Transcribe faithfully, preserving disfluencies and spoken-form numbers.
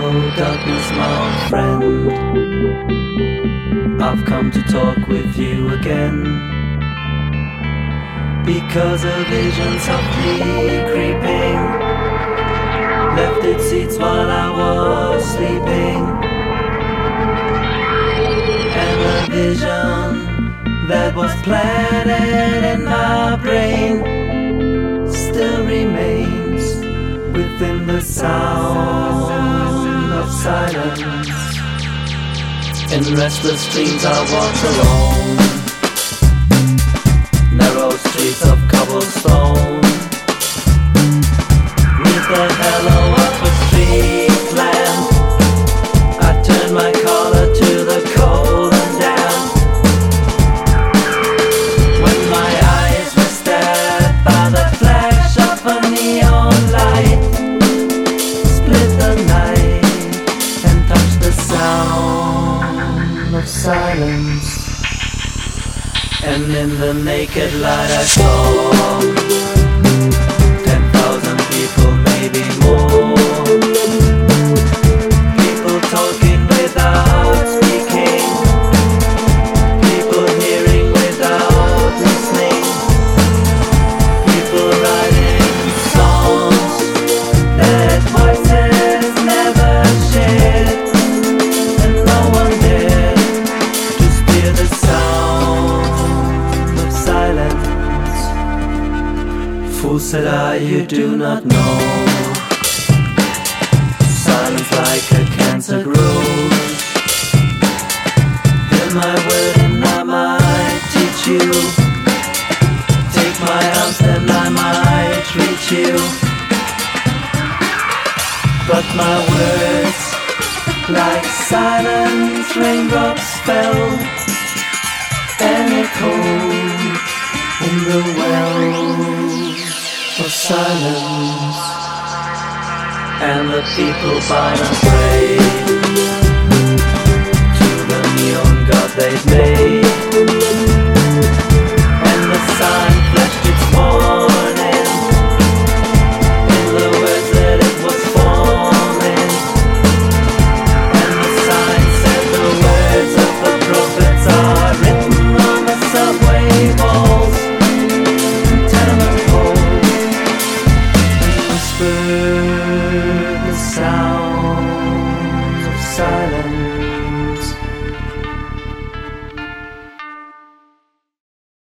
Hello, darkness, my old friend. I've come to talk with you again, because a vision softly creeping left its seats while I was sleeping. And a vision that was planted in my brain still remains within the sound of silence. In restless dreams I walked alone, narrow streets of cobblestone, with the halo of a street lamp. I turned my collar to the cold and damp, when my eyes were stabbed by the flash of a neon light, split the night and touched the sound of silence. And in the naked light I saw ten thousand people, maybe more. People talking without speaking, people hearing without listening, people writing songs that voices never shared, and no one dared to steer the sound of silence. Fool, said I, you do not know. Silence like a cancer grows. Hear my word and I might teach you. Take my arms and I might reach you. But my words, like silence, raindrops fell and echoed in the wells of silence. And the people bow and pray to the neon god they've made.